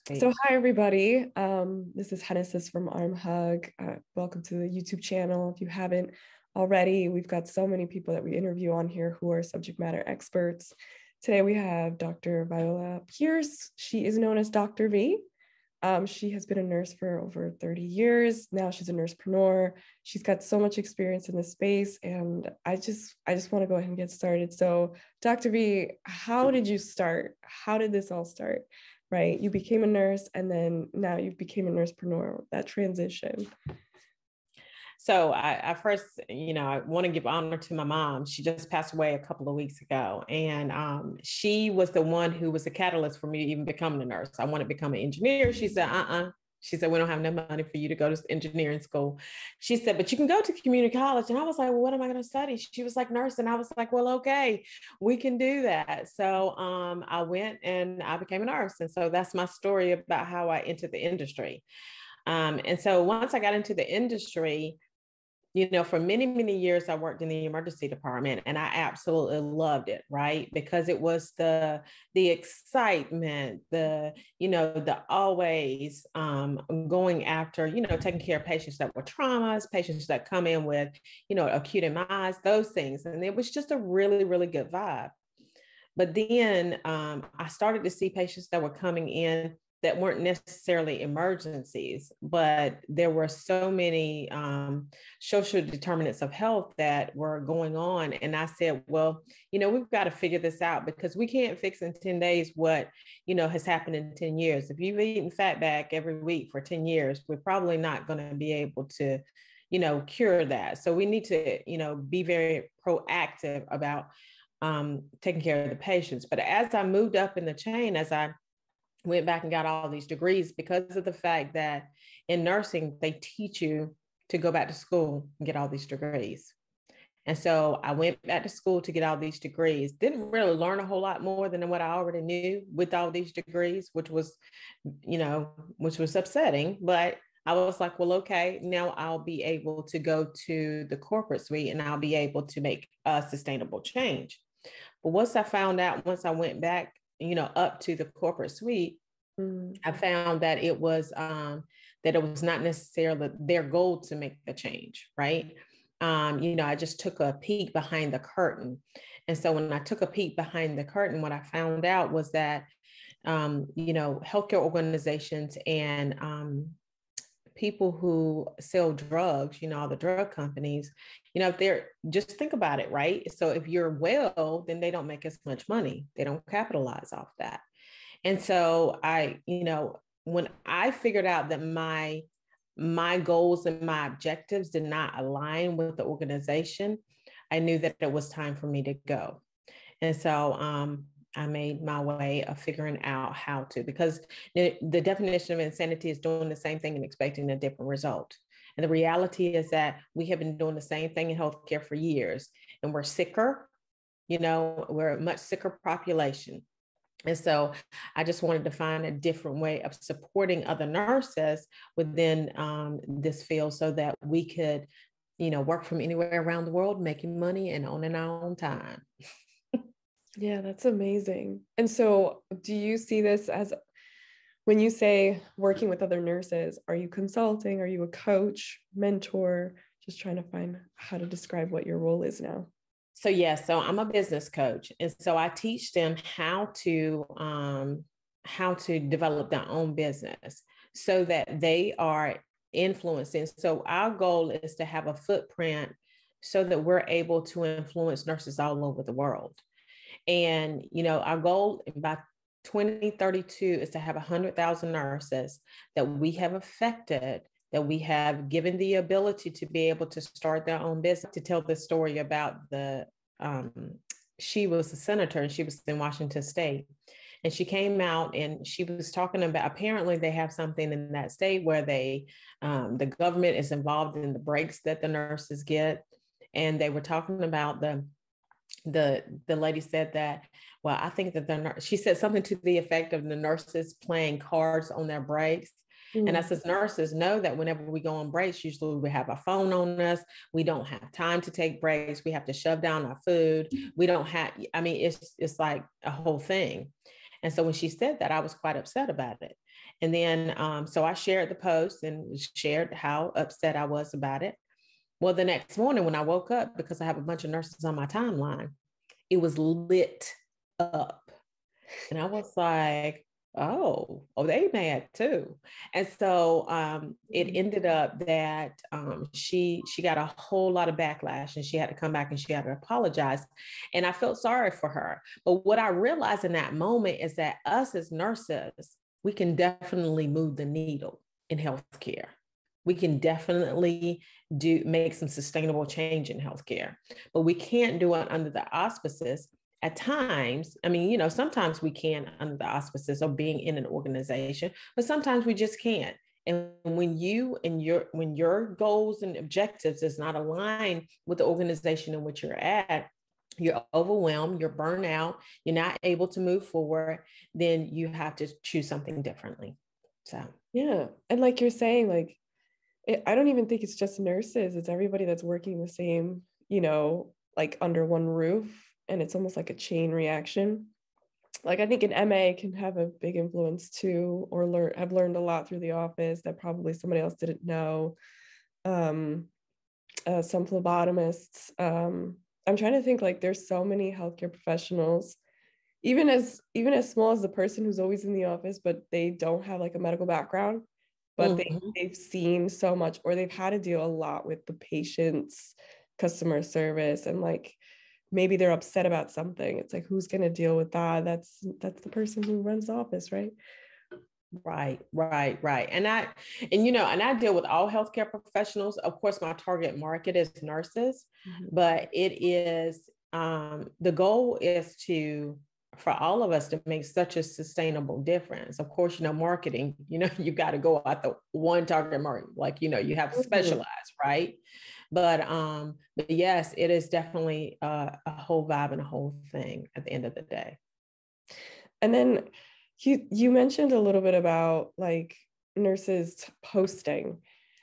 So hi everybody. This is Genesis from Arm Hug. Welcome to the YouTube channel. If you haven't already, we've got so many people that we interview on here who are subject matter experts. Today we have Dr. Viola Pierce. She is known as Dr. V. She has been a nurse for over 30 years. Now she's a nursepreneur. She's got so much experience in this space, and I just want to go ahead and get started. So Dr. V, how did you start? How did this all start? Right? You became a nurse and then now you became a nursepreneur, that transition. So I first, I want to give honor to my mom. She just passed away a couple of weeks ago. And she was the one who was the catalyst for me even becoming a nurse. I wanted to become an engineer. She said, She said, we don't have no money for you to go to engineering school. She said, but you can go to community college. And I was like, well, what am I going to study? She was like, nurse. And I was like, well, okay, we can do that. So I went and I became a nurse. And so that's my story about how I entered the industry. And so once I got into the industry, for many, many years, I worked in the emergency department and I absolutely loved it, right? Because it was the excitement, the always going after, taking care of patients that were traumas, patients that come in with, acute MIs, those things. And it was just a really, really good vibe. But then I started to see patients that were coming in that weren't necessarily emergencies, but there were so many social determinants of health that were going on. And I said, well, we've got to figure this out because we can't fix in 10 days what, has happened in 10 years. If you've eaten fatback every week for 10 years, we're probably not going to be able to, cure that. So we need to, be very proactive about taking care of the patients. But as I moved up in the chain, as I went back and got all these degrees, because of the fact that in nursing, they teach you to go back to school and get all these degrees. And so I went back to school to get all these degrees, didn't really learn a whole lot more than what I already knew with all these degrees, which was upsetting. But I was like, well, okay, now I'll be able to go to the corporate suite and I'll be able to make a sustainable change. But once I went back, up to the corporate suite, I found that it was not necessarily their goal to make the change, right? I just took a peek behind the curtain. And so when I took a peek behind the curtain, what I found out was that, healthcare organizations and people who sell drugs, all the drug companies, if they're, just think about it, right? So if you're well, then they don't make as much money. They don't capitalize off that. And so when I figured out that my goals and my objectives did not align with the organization, I knew that it was time for me to go. And so I made my way of figuring out how to, because the definition of insanity is doing the same thing and expecting a different result. And the reality is that we have been doing the same thing in healthcare for years, and we're sicker, we're a much sicker population. And so I just wanted to find a different way of supporting other nurses within this field so that we could, work from anywhere around the world, making money and owning our own time. Yeah, that's amazing. And so do you see this as, when you say working with other nurses, are you consulting? Are you a coach, mentor? Just trying to find how to describe what your role is now. So so I'm a business coach. And so I teach them how to develop their own business so that they are influencing. So our goal is to have a footprint so that we're able to influence nurses all over the world. And, our goal by 2032 is to have 100,000 nurses that we have affected, that we have given the ability to be able to start their own business. To tell the story about she was a senator and she was in Washington State. And she came out and she was talking about, apparently they have something in that state where the government is involved in the breaks that the nurses get. And they were talking about the lady said that, well, I think that she said something to the effect of the nurses playing cards on their breaks. And I said, nurses know that whenever we go on breaks, usually we have our phone on us. We don't have time to take breaks. We have to shove down our food. We don't have, it's like a whole thing. And so when she said that, I was quite upset about it. And then, so I shared the post and shared how upset I was about it. Well, the next morning when I woke up, because I have a bunch of nurses on my timeline, it was lit up. And I was like, oh, they mad too. And so it ended up that she got a whole lot of backlash, and she had to come back and she had to apologize. And I felt sorry for her. But what I realized in that moment is that us as nurses, we can definitely move the needle in healthcare. We can definitely make some sustainable change in healthcare, but we can't do it under the auspices at times. I mean, sometimes we can under the auspices of being in an organization, but sometimes we just can't. And when your goals and objectives is not aligned with the organization in which you're at, you're overwhelmed, you're burnt out, you're not able to move forward, then you have to choose something differently. So, yeah. And like you're saying, like, I don't even think it's just nurses, it's everybody that's working the same, like under one roof. And it's almost like a chain reaction. Like I think an MA can have a big influence too, or have learned a lot through the office that probably somebody else didn't know. Some phlebotomists. I'm trying to think, like there's so many healthcare professionals, even as small as the person who's always in the office, but they don't have like a medical background, but they've seen so much, or they've had to deal a lot with the patient's customer service, and like maybe they're upset about something. It's like, who's going to deal with that? That's the person who runs the office, right? Right. And I deal with all healthcare professionals. Of course, my target market is nurses, but it is, the goal is for all of us to make such a sustainable difference. Of course, marketing, you got to go out the one target market, like, you have to specialize, right? But yes, it is definitely a whole vibe and a whole thing at the end of the day. And then you mentioned a little bit about like nurses posting.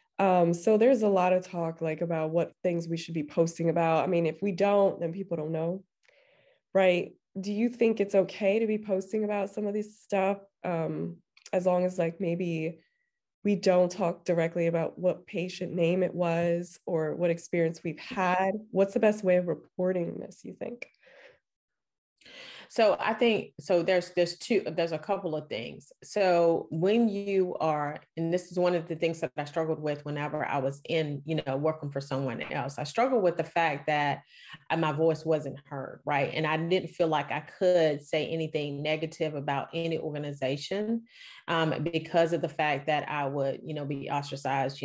So there's a lot of talk like about what things we should be posting about. I mean, if we don't, then people don't know, right? Do you think it's okay to be posting about some of this stuff, as long as like maybe we don't talk directly about what patient name it was or what experience we've had? What's the best way of reporting this, you think? So I think, so there's a couple of things. So when you are, and this is one of the things that I struggled with whenever I was in, working for someone else, I struggled with the fact that my voice wasn't heard, right? And I didn't feel like I could say anything negative about any organization, because of the fact that I would, be ostracized,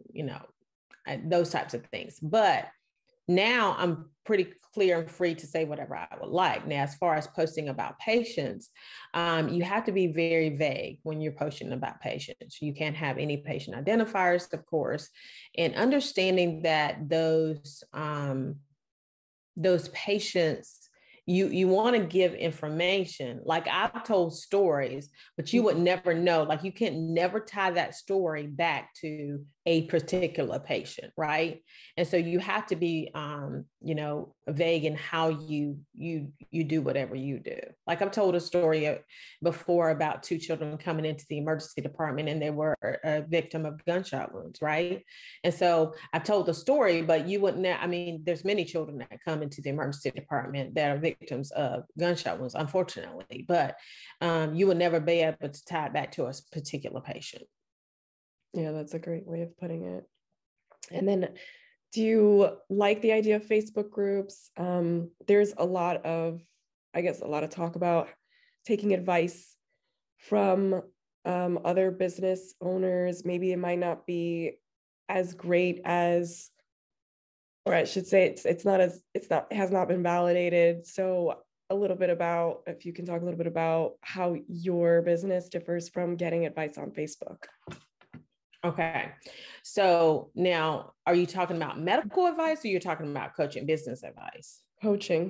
those types of things. But now I'm pretty clear and free to say whatever I would like. Now, as far as posting about patients, you have to be very vague when you're posting about patients. You can't have any patient identifiers, of course, and understanding that those patients, you want to give information. Like I've told stories, but you would never know, like you can never tie that story back to a particular patient, right? And so you have to be, vague in how you do whatever you do. Like I've told a story before about 2 children coming into the emergency department, and they were a victim of gunshot wounds, right? And so I've told the story, but you wouldn't. I mean, there's many children that come into the emergency department that are victims of gunshot wounds, unfortunately, but you would never be able to tie it back to a particular patient. Yeah, that's a great way of putting it. And then, do you like the idea of Facebook groups? There's a lot of talk about taking advice from other business owners. Maybe it might not be as great as, or I should say, it has not been validated. So a little bit about, if you can talk a little bit about how your business differs from getting advice on Facebook. Okay. So now, are you talking about medical advice, or you're talking about coaching business advice? Coaching.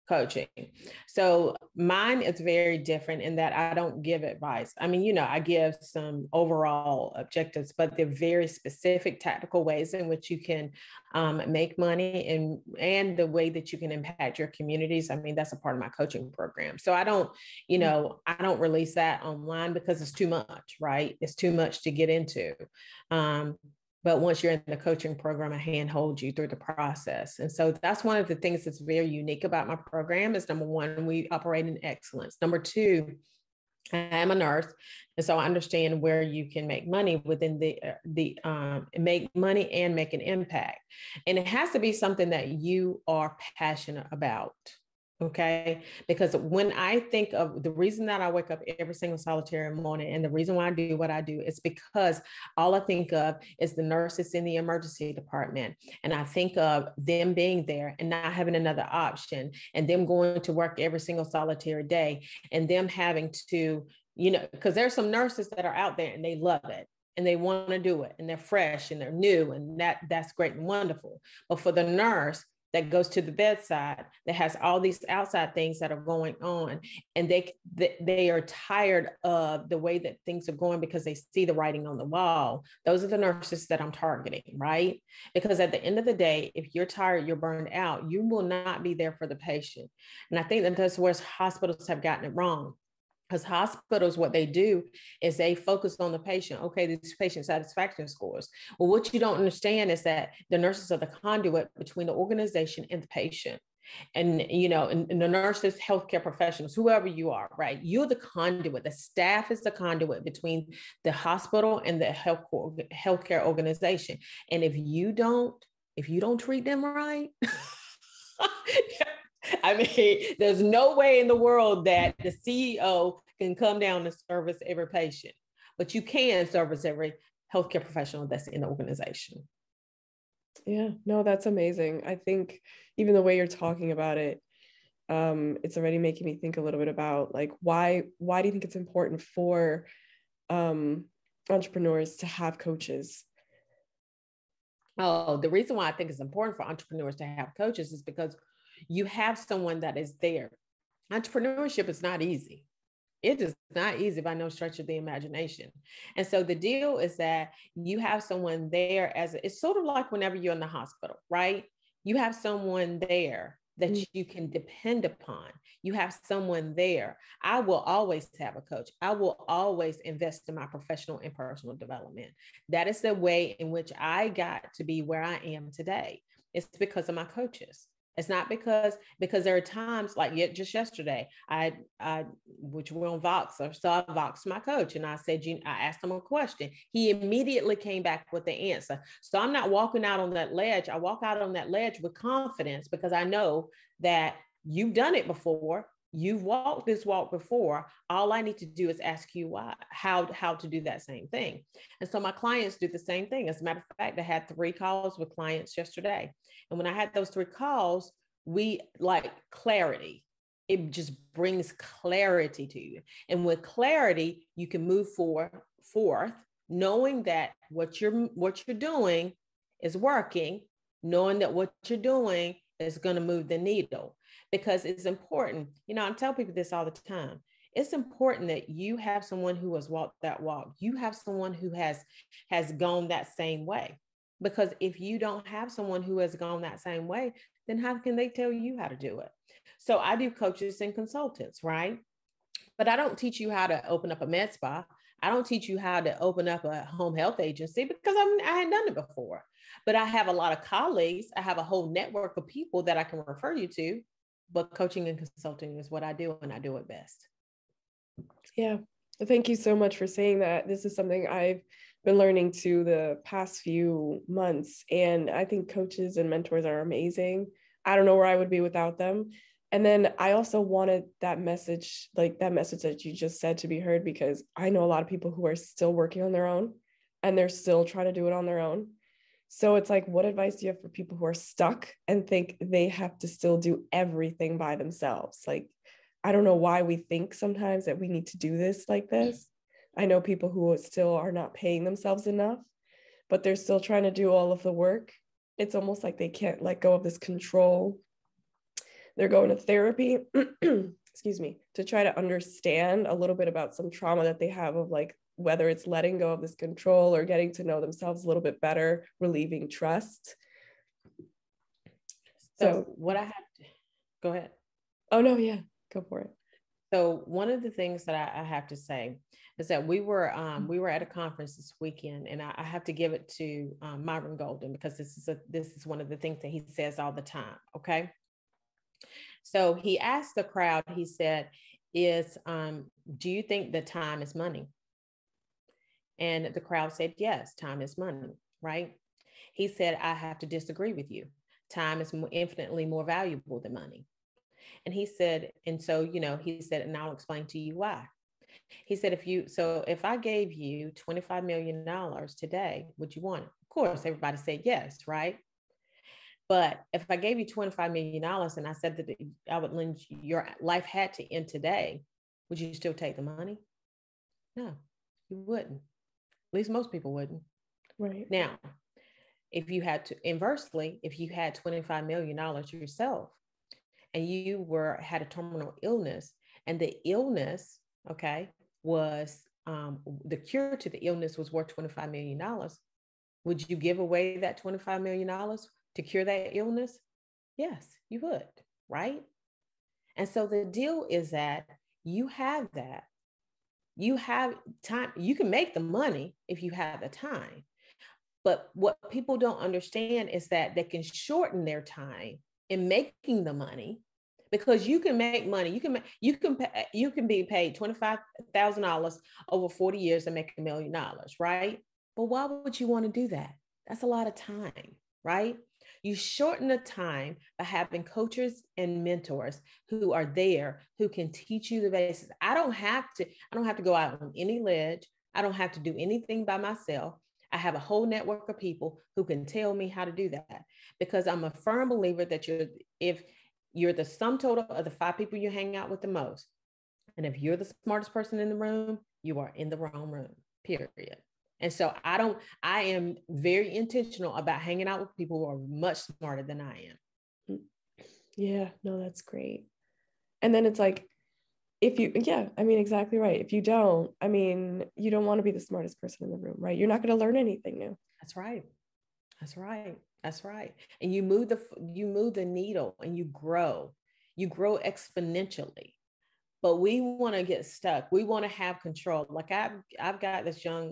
coaching. So mine is very different in that I don't give advice. I mean, you know, I give some overall objectives, but they're very specific tactical ways in which you can make money and the way that you can impact your communities. I mean, that's a part of my coaching program. So I don't, you know, I don't release that online because it's too much, right? It's too much to get into. But once you're in the coaching program, I handhold you through the process. And so that's one of the things that's very unique about my program is number one, we operate in excellence. Number two, I am a nurse, and so I understand where you can make money within the make money and make an impact. And it has to be something that you are passionate about. Okay. Because when I think of the reason that I wake up every single solitary morning and the reason why I do what I do is because all I think of is the nurses in the emergency department. And I think of them being there and not having another option and them going to work every single solitary day and them having to, you know, because there's some nurses that are out there and they love it and they want to do it and they're fresh and they're new and that's great and wonderful. But for the nurse that goes to the bedside, that has all these outside things that are going on, and they are tired of the way that things are going because they see the writing on the wall. Those are the nurses that I'm targeting, right? Because at the end of the day, if you're tired, you're burned out, you will not be there for the patient. And I think that that's where hospitals have gotten it wrong. Because hospitals, what they do is they focus on the patient. Okay, these patient satisfaction scores. Well, what you don't understand is that the nurses are the conduit between the organization and the patient. And, you know, and the nurses, healthcare professionals, whoever you are, right? You're the conduit. The staff is the conduit between the hospital and the healthcare organization. And if you don't treat them right, I mean, there's no way in the world that the CEO can come down and service every patient, but you can service every healthcare professional that's in the organization. Yeah, no, that's amazing. I think even the way you're talking about it, it's already making me think a little bit about like, why do you think it's important for entrepreneurs to have coaches? Oh, the reason why I think it's important for entrepreneurs to have coaches is because you have someone that is there. Entrepreneurship is not easy. It is not easy by no stretch of the imagination. And so the deal is that you have someone there it's sort of like whenever you're in the hospital, right? You have someone there that you can depend upon. You have someone there. I will always have a coach. I will always invest in my professional and personal development. That is the way in which I got to be where I am today. It's because of my coaches. It's not because there are times like just yesterday, which we're on Voxer, so I Voxed my coach and I said, I asked him a question. He immediately came back with the answer. So I'm not walking out on that ledge. I walk out on that ledge with confidence because I know that you've done it before. You've walked this walk before. All I need to do is ask you how to do that same thing. And so my clients do the same thing. As a matter of fact, I had 3 calls with clients yesterday. And when I had those 3 calls, we like clarity. It just brings clarity to you. And with clarity, you can move forth, knowing that what you're doing is working, knowing that what you're doing is going to move the needle. Because it's important. You know, I tell people this all the time. It's important that you have someone who has walked that walk. You have someone who has gone that same way. Because if you don't have someone who has gone that same way, then how can they tell you how to do it? So I do coaches and consultants, right? But I don't teach you how to open up a med spa. I don't teach you how to open up a home health agency because I hadn't done it before. But I have a lot of colleagues. I have a whole network of people that I can refer you to. But coaching and consulting is what I do, and I do it best. Yeah. Thank you so much for saying that. This is something I've been learning to the past few months. And I think coaches and mentors are amazing. I don't know where I would be without them. And then I also wanted that message that you just said to be heard, because I know a lot of people who are still working on their own and they're still trying to do it on their own. So it's like, what advice do you have for people who are stuck and think they have to still do everything by themselves? Like, I don't know why we think sometimes that we need to do this like this. I know people who still are not paying themselves enough, but they're still trying to do all of the work. It's almost like they can't let go of this control they're going to therapy, excuse me, to try to understand a little bit about some trauma that they have of like, whether it's letting go of this control or getting to know themselves a little bit better, relieving trust. So what I have to, go ahead. Oh no, yeah, go for it. So one of the things that I have to say is that we were at a conference this weekend, and I have to give it to Myron Golden, because this is one of the things that he says all the time. Okay, so he asked the crowd. He said, do you think that time is money? And the crowd said, yes, time is money, right? He said, I have to disagree with you. Time is infinitely more valuable than money. And he said, and so, he said, and I'll explain to you why. He said, if I gave you $25 million today, would you want it? Of course, everybody said yes, right? But if I gave you $25 million and I said that I would lend your life had to end today, would you still take the money? No, you wouldn't. At least most people wouldn't. Right. Now, if you had $25 million yourself, and you had a terminal illness, and the illness, okay, was the cure to the illness was worth $25 million, would you give away that $25 million to cure that illness? Yes, you would, right? And so the deal is that you have that. You have time. You can make the money if you have the time. But what people don't understand is that they can shorten their time in making the money, because you can make money. You can be paid $25,000 over 40 years and make $1 million, right? But why would you want to do that? That's a lot of time, right? You shorten the time by having coaches and mentors who are there, who can teach you the basics. I don't have to go out on any ledge. I don't have to do anything by myself. I have a whole network of people who can tell me how to do that, because I'm a firm believer that if you're the sum total of the 5 people you hang out with the most, and if you're the smartest person in the room, you are in the wrong room, period. And so I am very intentional about hanging out with people who are much smarter than I am. Yeah, no, that's great. And then it's like, exactly right. If you don't, you don't want to be the smartest person in the room, right? You're not going to learn anything new. That's right. That's right. That's right. And you move the needle, and you grow exponentially. But we want to get stuck. We want to have control. Like I've got this young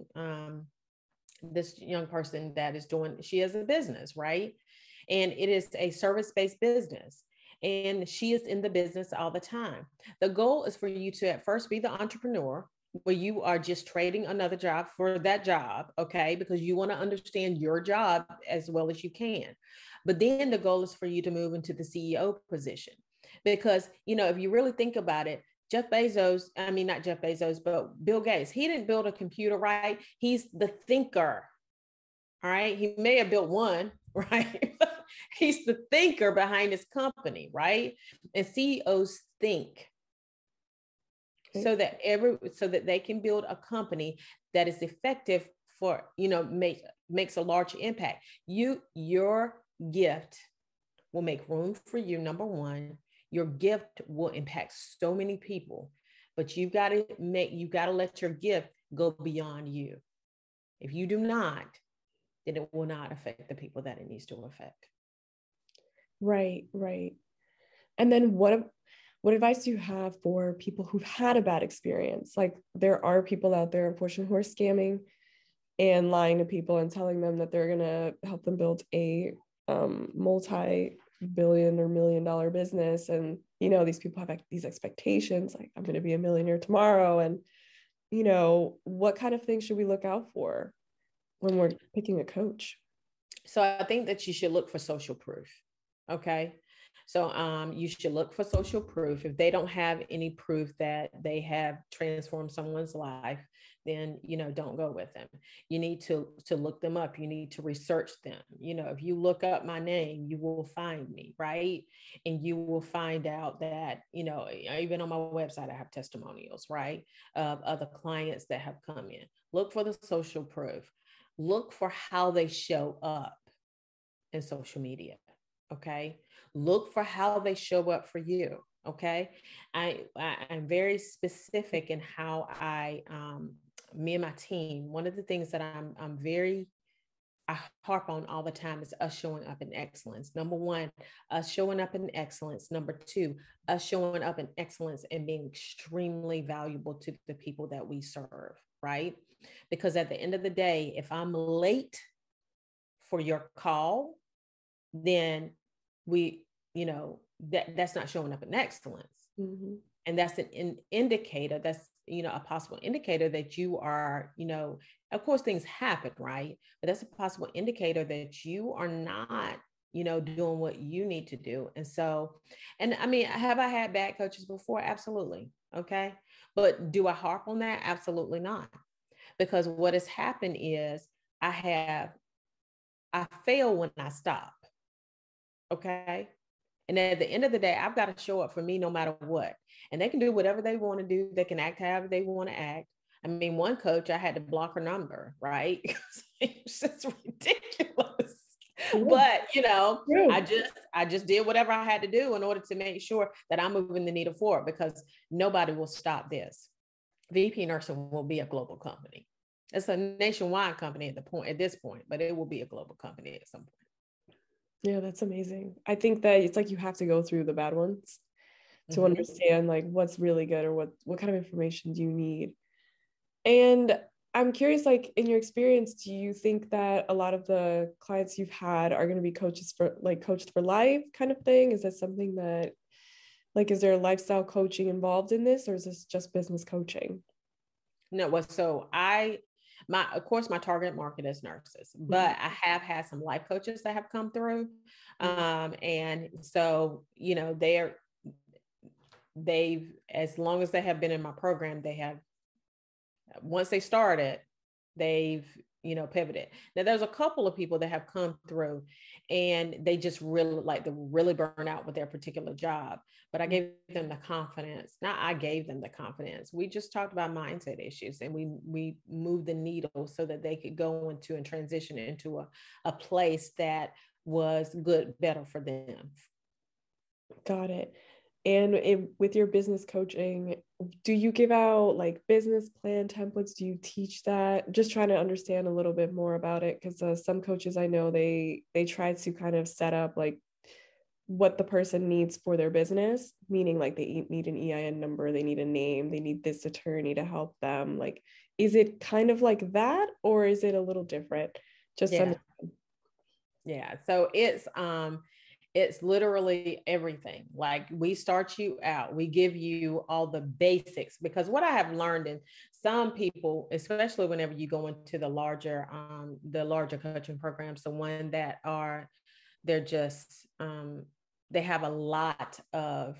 person that she has a business, right? And it is a service-based business. And she is in the business all the time. The goal is for you to at first be the entrepreneur, where you are just trading another job for that job, okay? Because you want to understand your job as well as you can. But then the goal is for you to move into the CEO position. Because, if you really think about it, not Jeff Bezos, but Bill Gates, he didn't build a computer, right? He's the thinker, all right? He may have built one, right? He's the thinker behind his company, right? And CEOs think. Okay. So that they can build a company that is effective for, makes a large impact. Your gift will make room for you, number one. Your gift will impact so many people, but you've got to let your gift go beyond you. If you do not, then it will not affect the people that it needs to affect. Right. And then what advice do you have for people who've had a bad experience? Like, there are people out there, unfortunately, who are scamming and lying to people and telling them that they're going to help them build a multi-billion or million-dollar business. And, these people have these expectations, like, I'm going to be a millionaire tomorrow. And, what kind of things should we look out for when we're picking a coach? So I think that you should look for social proof. Okay. So you should look for social proof. If they don't have any proof that they have transformed someone's life, then, don't go with them. You need to look them up. You need to research them. If you look up my name, you will find me, right? And you will find out that, even on my website, I have testimonials, right? Of other clients that have come in. Look for the social proof. Look for how they show up in social media. Okay. Look for how they show up for you. Okay. I'm very specific in how me and my team, one of the things that I harp on all the time is us showing up in excellence. Number one, us showing up in excellence. Number two, us showing up in excellence and being extremely valuable to the people that we serve, right? Because at the end of the day, if I'm late for your call, then that's not showing up in excellence. Mm-hmm. And that's an indicator, that's, a possible indicator that you are, of course things happen, right? But that's a possible indicator that you are not, doing what you need to do. And so, and I mean, have I had bad coaches before? Absolutely. Okay. But do I harp on that? Absolutely not. Because what has happened is I fail when I stop. Okay. And at the end of the day, I've got to show up for me no matter what. And they can do whatever they want to do. They can act however they want to act. I mean, one coach, I had to block her number, right? It's just ridiculous. Yeah. But, I just did whatever I had to do in order to make sure that I'm moving the needle forward, because nobody will stop this. VP Nursing will be a global company. It's a nationwide company at this point, but it will be a global company at some point. Yeah, that's amazing. I think that it's like you have to go through the bad ones to understand like what's really good or what kind of information do you need. And I'm curious, like in your experience, do you think that a lot of the clients you've had are going to be coached for life kind of thing? Is that something that, like, is there lifestyle coaching involved in this, or is this just business coaching? No, so of course, my target market is nurses, but I have had some life coaches that have come through. And so, they've, as long as they have been in my program, once they started, they've, pivoted. Now there's a couple of people that have come through and they just really burn out with their particular job, but I gave them the confidence. Not I gave them the confidence. We just talked about mindset issues, and we moved the needle so that they could go into and transition into a place that was better for them. Got it. And with your business coaching, do you give out like business plan templates? Do you teach that? Just trying to understand a little bit more about it, because some coaches I know, they try to kind of set up like what the person needs for their business, meaning like they need an EIN number, they need a name, they need this attorney to help them. Like, is it kind of like that, or is it a little different? Just yeah. So it's literally everything. Like, we start you out, we give you all the basics, because what I have learned, in some people, especially whenever you go into the larger coaching programs, the one that they're just, they have a lot of,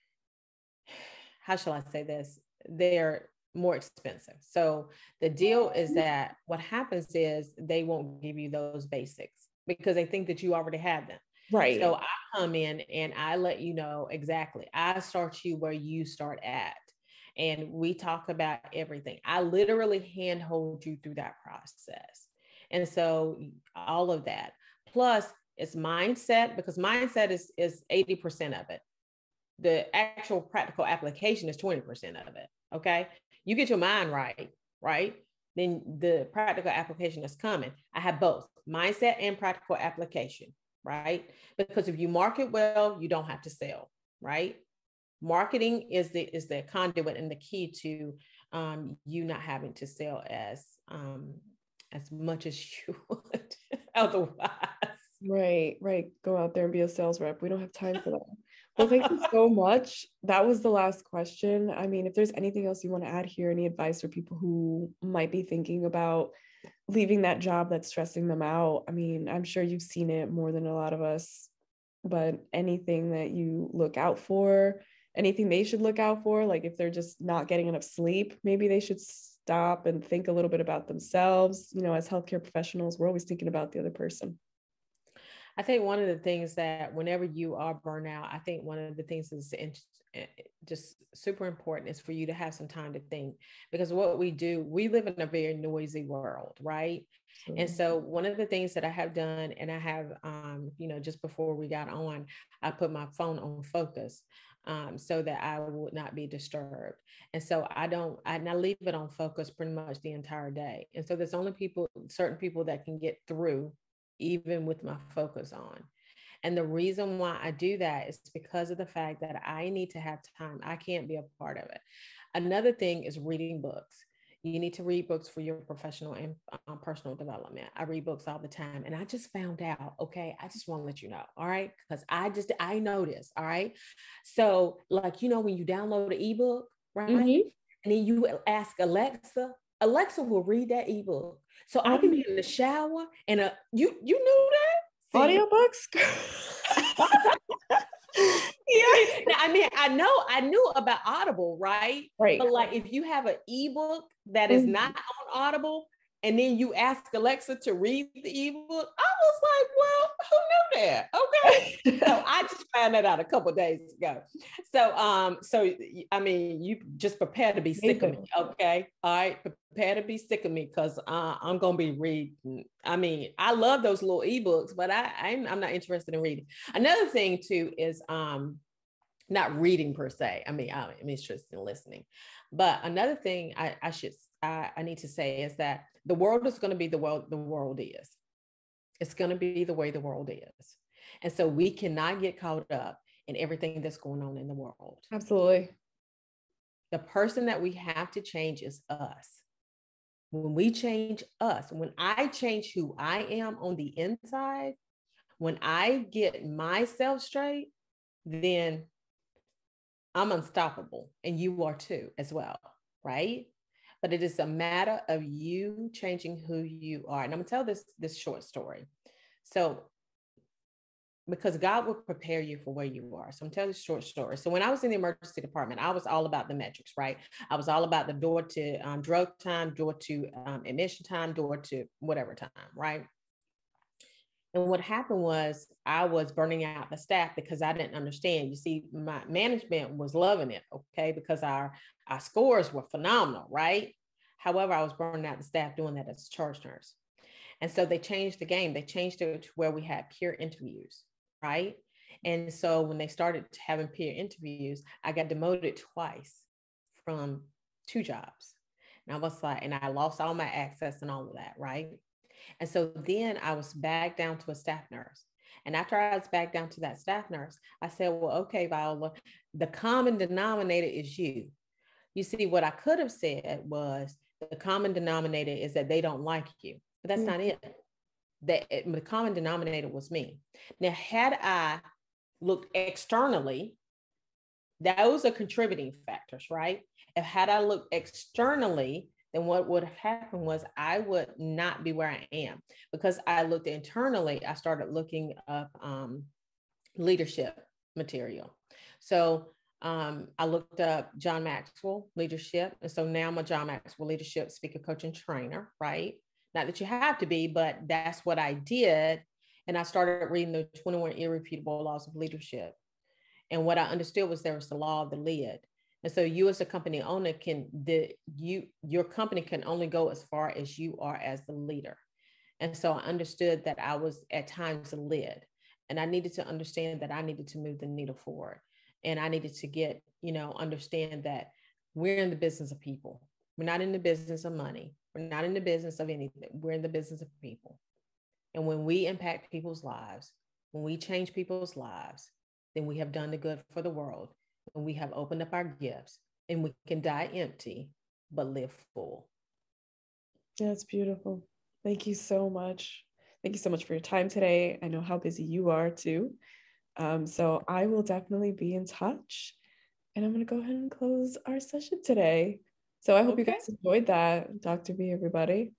how shall I say this? They're more expensive. So the deal is that what happens is they won't give you those basics because they think that you already have them. Right. So I come in and I let you know exactly. I start you where you start at. And we talk about everything. I literally handhold you through that process. And so all of that. Plus, it's mindset, because mindset is 80% of it. The actual practical application is 20% of it. Okay. You get your mind right? Then the practical application is coming. I have both mindset and practical application, right? Because if you market well, you don't have to sell, right? Marketing is the conduit and the key to you not having to sell as much as you would otherwise. Right. Go out there and be a sales rep. We don't have time for that. Well, thank you so much. That was the last question. I mean, if there's anything else you want to add here, any advice for people who might be thinking about leaving that job that's stressing them out. I mean, I'm sure you've seen it more than a lot of us, but anything that you look out for, anything they should look out for, like if they're just not getting enough sleep, maybe they should stop and think a little bit about themselves. As healthcare professionals, we're always thinking about the other person. I think one of the things that whenever you are burnout, I think one of the things is just super important is for you to have some time to think, because what we do, we live in a very noisy world, right? And so one of the things that I have done, and I have, just before we got on, I put my phone on focus, so that I would not be disturbed. And so I leave it on focus pretty much the entire day. And so there's only certain people that can get through even with my focus on. And the reason why I do that is because of the fact that I need to have time. I can't be a part of it. Another thing is reading books. You need to read books for your professional and personal development. I read books all the time. And I just found out, okay, I just want to let you know, all right? Because I know this, all right? So like, when you download an ebook, right? Mm-hmm. And then you ask Alexa, Alexa will read that ebook. So I can be in the shower and you knew that? Audiobooks? Yeah. Now, I knew about Audible, right? Right. But like if you have an ebook that is not on Audible, and then you ask Alexa to read the ebook, I was like, well, who knew that? Okay. So I just found that out a couple of days ago. So you just prepare to be sick of me. Okay. All right. Prepare to be sick of me, because I'm gonna be reading. I love those little ebooks, but I'm not interested in reading. Another thing too is not reading per se. I'm interested in listening. But another thing I need to say is that the world is going to be the world is. It's going to be the way the world is. And so we cannot get caught up in everything that's going on in the world. Absolutely. The person that we have to change is us. When we change us, when I change who I am on the inside, when I get myself straight, then I'm unstoppable, and you are too as well, right? But it is a matter of you changing who you are. And I'm gonna tell this short story. So, because God will prepare you for where you are. So I'm telling this short story. So when I was in the emergency department, I was all about the metrics, right? I was all about the door to drug time, door to admission time, door to whatever time, right? And what happened was I was burning out the staff because I didn't understand. You see, my management was loving it, okay, because our scores were phenomenal, right? However, I was burning out the staff doing that as a charge nurse. And so they changed the game. They changed it to where we had peer interviews, right? And so when they started having peer interviews, I got demoted twice from 2 jobs. And I was like, and I lost all my access and all of that, right? And so then I was back down to a staff nurse. And after I was back down to that staff nurse, I said, well, okay, Viola, the common denominator is you. You see, what I could have said was the common denominator is that they don't like you, but that's not it. The common denominator was me. Now, had I looked externally, those are contributing factors, right? Had I looked externally, then what would have happened was I would not be where I am. Because I looked internally, I started looking up leadership material. So I looked up John Maxwell leadership. And so now I'm a John Maxwell leadership speaker, coach, and trainer, right? Not that you have to be, but that's what I did. And I started reading the 21 irrefutable laws of leadership. And what I understood was there was the law of the lid. And so you as a company owner your company can only go as far as you are as the leader. And so I understood that I was at times a lid, and I needed to understand that I needed to move the needle forward. And I needed to understand that we're in the business of people. We're not in the business of money. We're not in the business of anything. We're in the business of people. And when we impact people's lives, when we change people's lives, then we have done the good for the world. And we have opened up our gifts, and we can die empty, but live full. That's beautiful. Thank you so much. Thank you so much for your time today. I know how busy you are too. So I will definitely be in touch, and I'm going to go ahead and close our session today. So I hope you guys enjoyed that, Dr. B, everybody.